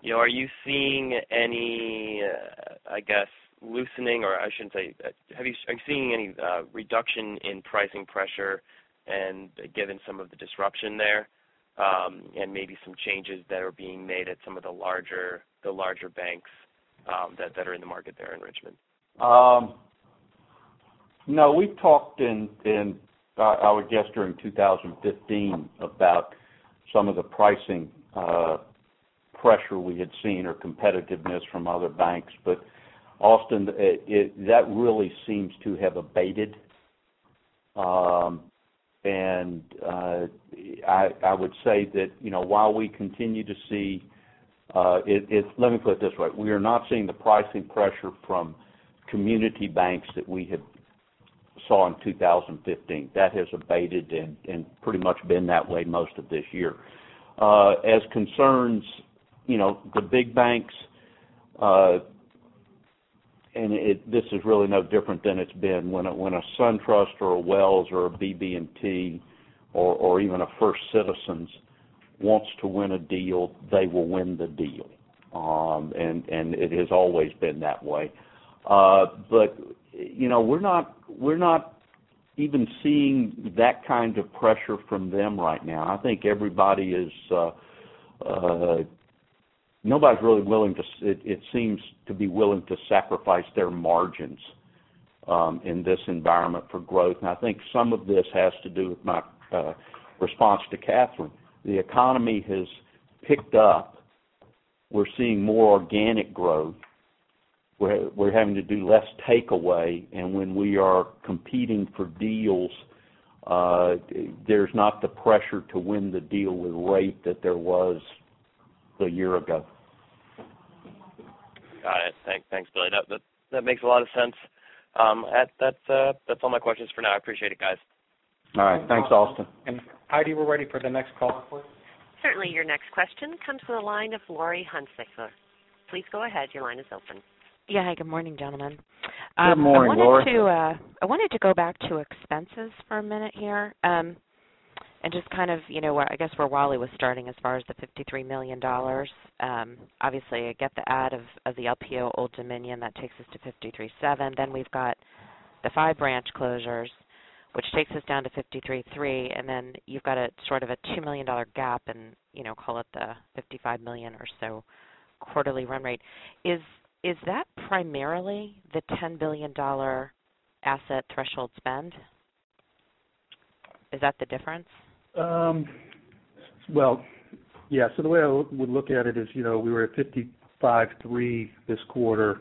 you know, are you seeing any, uh, I guess, loosening, or I shouldn't say, have you, are you seeing any uh, reduction in pricing pressure and uh, given some of the disruption there, um, and maybe some changes that are being made at some of the larger the larger banks um, that, that are in the market there in Richmond? Um, no, we've talked in, in uh, I would guess during two thousand fifteen about some of the pricing uh, pressure we had seen or competitiveness from other banks, but Austin, it, it, that really seems to have abated, um, and uh, I, I would say that, you know, while we continue to see, uh, it, it, let me put it this way, we are not seeing the pricing pressure from community banks that we had saw in two thousand fifteen. That has abated and, and pretty much been that way most of this year. Uh, as concerns, you know, the big banks, uh, and it, this is really no different than it's been when a, when a SunTrust or a Wells or a B B and T or, or even a First Citizens wants to win a deal, they will win the deal, um, and and it has always been that way. Uh, but you know, we're not we're not even seeing that kind of pressure from them right now. I think everybody is. Uh, uh, Nobody's really willing to, it, it seems to be willing to sacrifice their margins um, in this environment for growth. And I think some of this has to do with my uh, response to Catherine. The economy has picked up. We're seeing more organic growth. We're, we're having to do less takeaway. And when we are competing for deals, uh, there's not the pressure to win the deal with rate that there was a year ago. Got it. Thank, thanks, Billy. That, that that makes a lot of sense. Um, that, that's uh, that's all my questions for now. I appreciate it, guys. All right. Thanks, Austin. And Heidi, we're ready for the next call, please. Certainly. Your next question comes from the line of Lori Hunsicker. Please go ahead. Your line is open. Yeah. Hi. Good morning, gentlemen. Good morning, um, I wanted Lori. To, uh, I wanted to go back to expenses for a minute here. Um, And just kind of, you know, I guess where Wally was starting as far as the fifty-three million dollars. Um, obviously, I get the add of, of the L P O Old Dominion. That takes us to fifty-three point seven. Then we've got the five branch closures, which takes us down to fifty-three point three. And then you've got a sort of a two million dollars gap and, you know, call it the fifty-five million dollars or so quarterly run rate. Is, is that primarily the ten billion dollars asset threshold spend? Is that the difference? Um, well, yeah, so the way I would look at it is, you know, we were at fifty-five point three this quarter,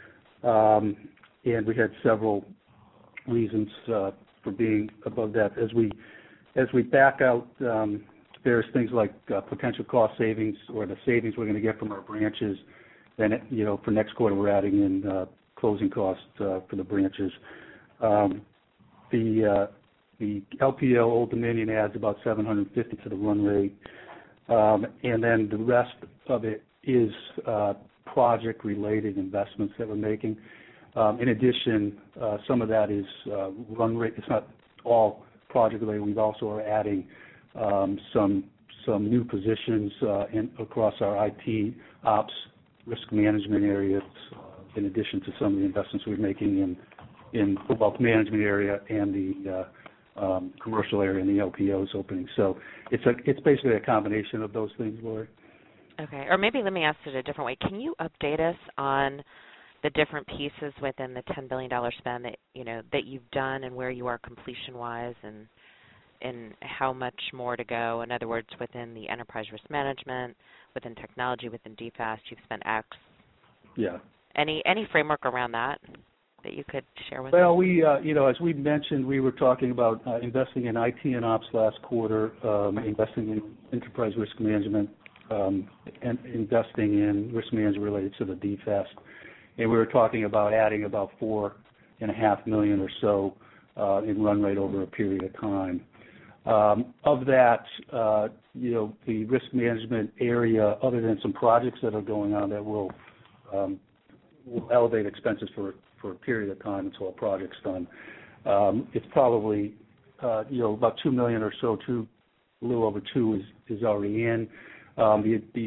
um, and we had several reasons uh, for being above that. As we as we back out um, various things like uh, potential cost savings or the savings we're going to get from our branches, then, it, you know, for next quarter we're adding in uh, closing costs uh, for the branches. Um, the uh, The L P O Old Dominion adds about seven hundred fifty to the run rate, um, and then the rest of it is uh, project-related investments that we're making. Um, in addition, uh, some of that is uh, run rate. It's not all project-related. We also are adding um, some some new positions uh, in, across our I T ops risk management areas, uh, in addition to some of the investments we're making in in the wealth management area and the uh, Um, commercial area and the L P O's opening. So it's a it's basically a combination of those things, Lori. Okay. Or maybe let me ask it a different way. Can you update us on the different pieces within the ten billion dollars spend that, you know, that you've done and where you are completion-wise and and how much more to go? In other words, within the enterprise risk management, within technology, within D FAST, you've spent X. Yeah. Any any framework around that that you could share with well, us? Well, we, uh, you know, as we mentioned, we were talking about uh, investing in I T and ops last quarter, um, right. investing in enterprise risk management, um, and investing in risk management related to the D FAST. And we were talking about adding about four and a half million or so uh, in run rate over a period of time. Um, of that, uh, you know, the risk management area, other than some projects that are going on that will, um, will elevate expenses for for a period of time until a project's done. Um, it's probably, uh, you know, about two million or so, two, a little over two is, is already in. Um, the, the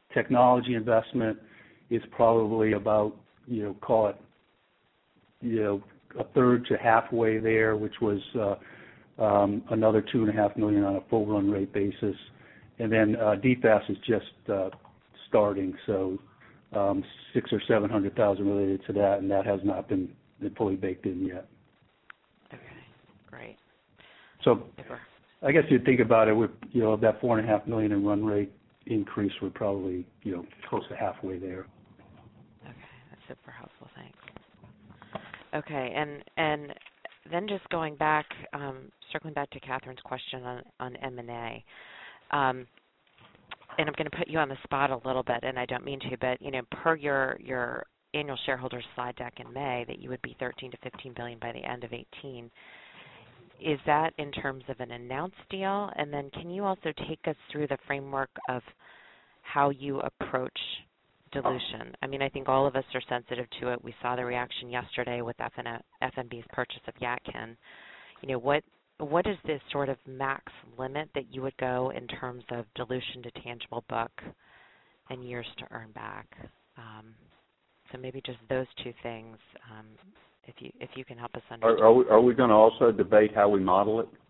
technology investment is probably about, you know, call it, you know, a third to halfway there, which was uh, um, another two and a half million on a full run rate basis. And then uh, D F A S is just uh, starting, so um, six or seven hundred thousand related to that, and that has not been, been fully baked in yet. Okay, great. So Super. I guess you'd think about it with, you know, that four and a half million in run rate increase, we're probably, you know, close to halfway there. Okay, that's super helpful. Thanks. Okay, and and then just going back, um, circling back to Catherine's question on on M and A. Um, and I'm going to put you on the spot a little bit, and I don't mean to, but you know, per your your annual shareholders slide deck in May, that you would be thirteen to fifteen billion by the end of eighteen. Is that in terms of an announced deal? And then can you also take us through the framework of how you approach dilution? I mean, I think all of us are sensitive to it. We saw the reaction yesterday with F N B's purchase of Yatkin. You know, what what is this sort of max limit that you would go in terms of dilution to tangible book and years to earn back? Um, so maybe just those two things, um, if you if you can help us understand. Are, are we, are we going to also debate how we model it?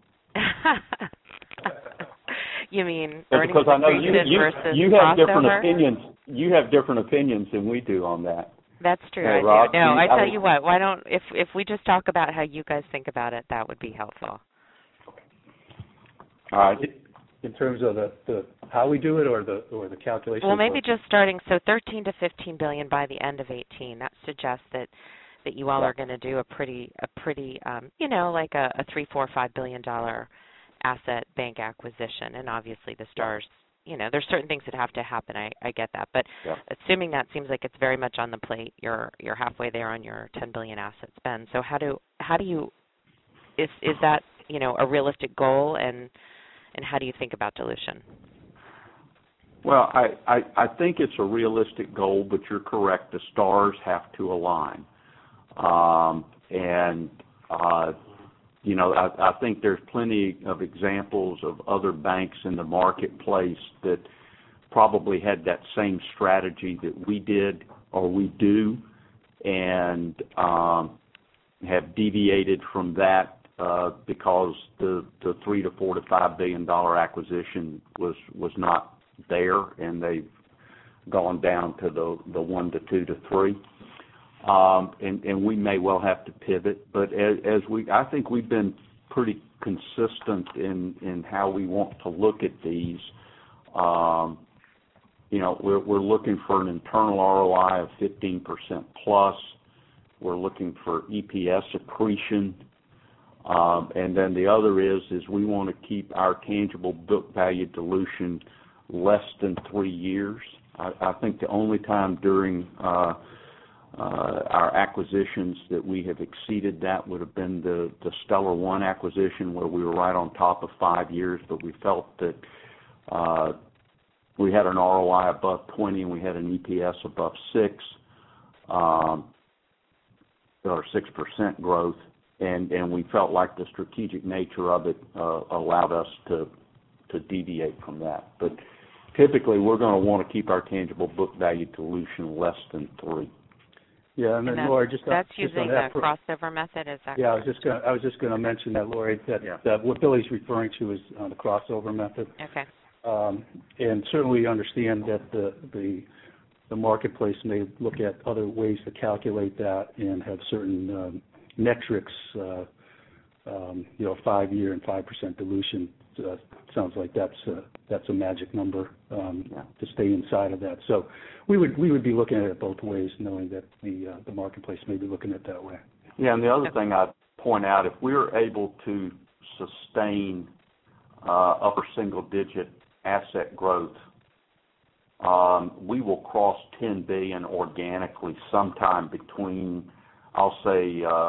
You mean because earnings I know you, accretion you, versus you have crossover? different opinions. You have different opinions than we do on that. That's true. Hey, I Rob, do. No, you, I tell I, you what. Why don't if if we just talk about how you guys think about it, that would be helpful. All right. In terms of the, the how we do it, or the or the calculation. Well, maybe just starting. So thirteen to fifteen billion by the end of eighteen. That suggests that that you all yeah. are going to do a pretty a pretty um, you know like a, a three, four, five billion dollar asset bank acquisition, and obviously the stars. Yeah. You know, there's certain things that have to happen. I, I get that, but yeah. assuming that seems like it's very much on the plate. You're you're halfway there on your ten billion asset spend. So how do how do you is is that you know a realistic goal, and and how do you think about dilution? Well, I, I, I think it's a realistic goal, but you're correct. The stars have to align, um, and uh, you know, I, I think there's plenty of examples of other banks in the marketplace that probably had that same strategy that we did or we do, and um, have deviated from that uh, because the, the three to four to five billion dollar acquisition was was not there, and they've gone down to the the one to two to three. Um, and, and we may well have to pivot, but as, as we, I think we've been pretty consistent in, in how we want to look at these. Um, you know, we're, we're looking for an internal R O I of fifteen percent plus. We're looking for E P S accretion, um, and then the other is is we want to keep our tangible book value dilution less than three years. I, I think the only time during uh, Uh, our acquisitions that we have exceeded that would have been the, the Stellar One acquisition, where we were right on top of five years, but we felt that uh, we had an R O I above twenty and we had an E P S above six, um, or six percent growth, and, and we felt like the strategic nature of it uh, allowed us to, to deviate from that. But typically we're going to want to keep our tangible book value dilution less than three. Yeah, and then and that's, Lori, just that's just using on that the crossover method. Is that? Yeah, correct? I was just going. I was just going to mention that, Lori. That, yeah. that what Billy's referring to is uh, the crossover method. Okay. Um, and certainly understand that the the the marketplace may look at other ways to calculate that and have certain um, metrics. Uh, um, you know, five year and five percent dilution. Uh, sounds like that's a, that's a magic number um, yeah. to stay inside of that. So we would we would be looking at it both ways, knowing that the uh, the marketplace may be looking at it that way. Yeah, and the other thing I'd point out, if we're able to sustain uh, upper single-digit asset growth, um, we will cross ten billion dollars organically sometime between, I'll say, uh,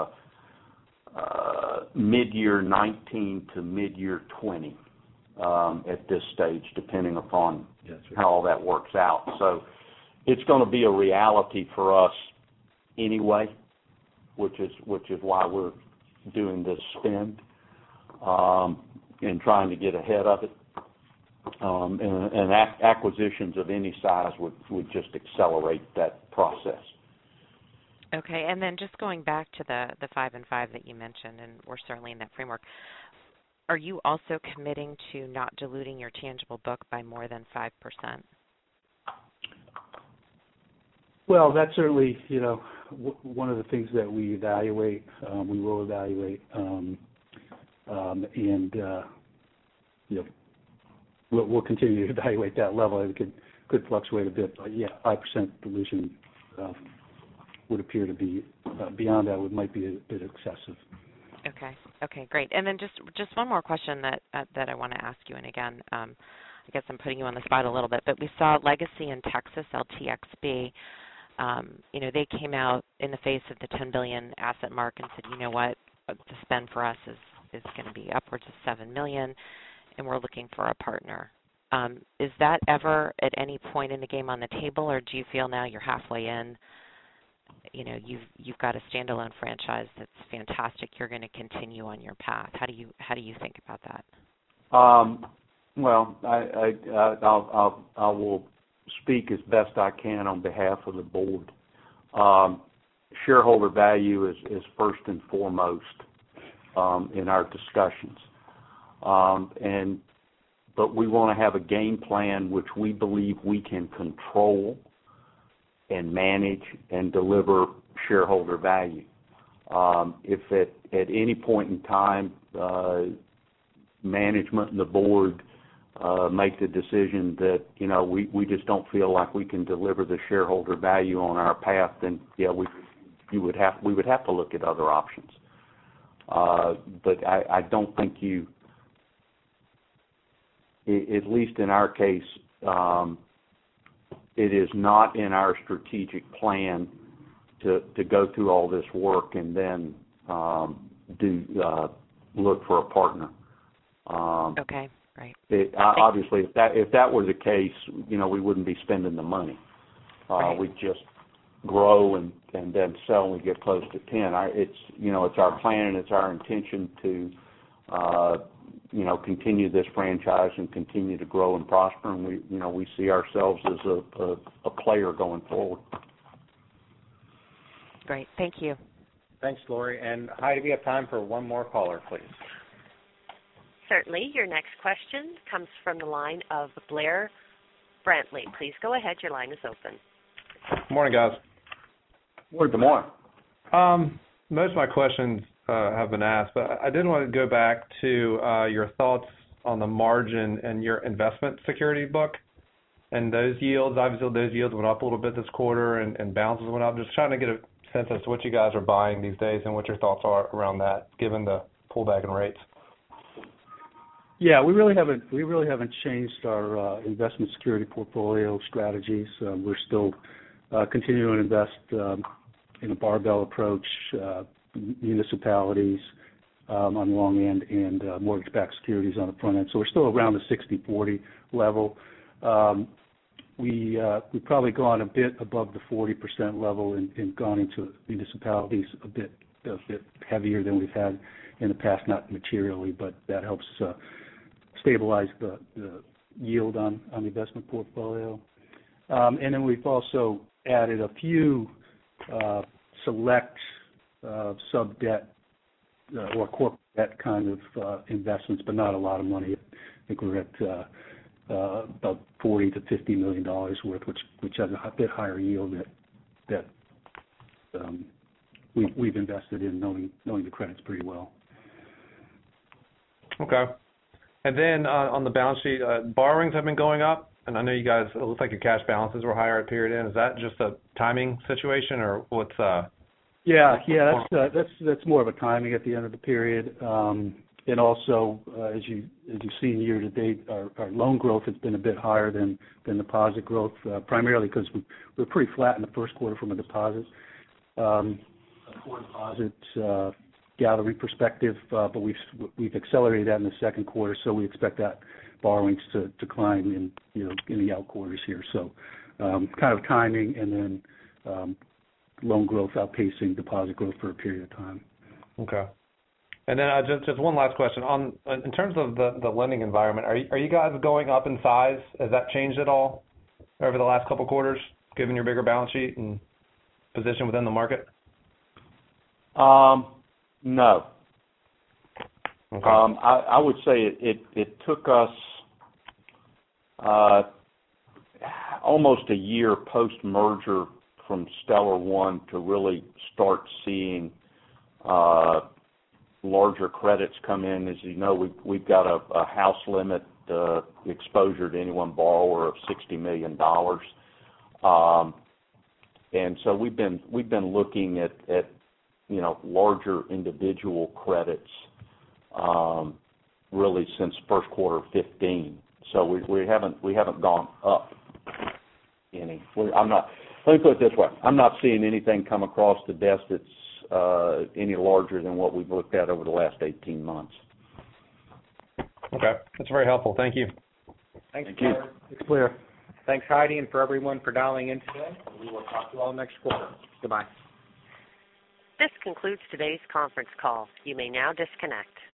uh, mid-year nineteen to mid-year twenty um, at this stage, depending upon Yes, right. how all that works out. So it's going to be a reality for us anyway, which is which is why we're doing this spend um, and trying to get ahead of it. Um, and and ac- acquisitions of any size would, would just accelerate that process. Okay, and then just going back to the, the five and five that you mentioned, and we're certainly in that framework, are you also committing to not diluting your tangible book by more than five percent? Well, that's certainly, you know, w- one of the things that we evaluate, um, we will evaluate, um, um, and, uh, you know, we'll, we'll continue to evaluate that level. It could, could fluctuate a bit, but yeah, five percent dilution uh, would appear to be, uh, beyond that, it might be a bit excessive. Okay. Okay, great. And then just just one more question that uh, that I want to ask you, and again, um, I guess I'm putting you on the spot a little bit, but we saw Legacy in Texas, L T X B. Um, you know, they came out in the face of the ten billion dollars asset mark and said, you know what, the spend for us is, is going to be upwards of seven million dollars, and we're looking for a partner. Um, is that ever at any point in the game on the table, or do you feel now you're halfway in? You know, you've you've got a standalone franchise that's fantastic. You're going to continue on your path. How do you how do you think about that? Um, well, I, I, I, I'll, I'll, I will speak as best I can on behalf of the board. Um, shareholder value is, is first and foremost um, in our discussions, um, and but we want to have a game plan which we believe we can control and manage and deliver shareholder value. Um, if at, at any point in time uh, management and the board uh, make the decision that, you know, we, we just don't feel like we can deliver the shareholder value on our path, then yeah, we you would have we would have to look at other options. Uh, but I, I don't think you, at least in our case, um, it is not in our strategic plan to to go through all this work and then um, do uh, look for a partner. Um, okay, right. It, obviously, if that if that were the case, you know, we wouldn't be spending the money. Uh, right. We'd just grow and, and then sell when we get close to ten. I, it's you know it's our plan and it's our intention to uh, you know continue this franchise and continue to grow and prosper, and we you know we see ourselves as a, a, a player going forward. Great, thank you. Thanks, Lori. And Heidi, we have time for one more caller, please. Certainly. Your next question comes from the line of Blair Brantley. Please go ahead. Your line is open. Good morning, guys. Good morning. Um, most of my questions uh, have been asked, but I did want to go back to uh, your thoughts on the margin and your investment security book and those yields. Obviously, those yields went up a little bit this quarter and, and balances went up. Just trying to get a sense as to what you guys are buying these days and what your thoughts are around that, given the pullback in rates. Yeah, we really haven't we really haven't changed our uh, investment security portfolio strategies. Uh, we're still uh, continuing to invest um, in a barbell approach, uh, municipalities um, on the long end and uh, mortgage-backed securities on the front end. So we're still around the sixty forty level. Um, we uh, we've probably gone a bit above the forty percent level and, and gone into municipalities a bit a bit heavier than we've had in the past, not materially, but that helps uh, stabilize the, the yield on, on the investment portfolio. Um, and then we've also added a few uh, select uh, sub-debt uh, or corporate debt kind of uh, investments, but not a lot of money. I think we're at uh, uh, about forty to fifty million dollars worth, which which has a bit higher yield that that um, we, we've invested in, knowing knowing the credits pretty well. Okay. And then uh, on the balance sheet, uh, borrowings have been going up, and I know you guys, it looks like your cash balances were higher at period end. Is that just a timing situation, or what's? Uh, yeah, yeah, that's uh, that's that's more of a timing at the end of the period, um, and also uh, as you as you've seen year to date, our, our loan growth has been a bit higher than than deposit growth, uh, primarily because we we're pretty flat in the first quarter from a deposit um, core deposit uh, gathering perspective, uh, but we've we've accelerated that in the second quarter, so we expect that borrowings to decline in you know in the out quarters here. So um, kind of timing, and then um, loan growth outpacing deposit growth for a period of time. Okay. And then uh, just just one last question on in terms of the, the lending environment. Are you, are you guys going up in size? Has that changed at all over the last couple of quarters, given your bigger balance sheet and position within the market? Um, no. Okay. Um, I, I would say it, it, it took us uh, almost a year post-merger from Stellar One to really start seeing uh, larger credits come in. As you know, we've, we've got a, a house limit uh, exposure to any one borrower of sixty million dollars. Um, and so we've been we've been looking at, at you know larger individual credits um, really since first quarter of fifteen. So we, we haven't we haven't gone up any. We're, I'm not. Let me put it this way: I'm not seeing anything come across the desk that's uh, any larger than what we've looked at over the last eighteen months. Okay, that's very helpful. Thank you. Thanks, Thank you. It's clear. Thanks, Heidi, and for everyone for dialing in today. We will talk to you all next quarter. Goodbye. This concludes today's conference call. You may now disconnect.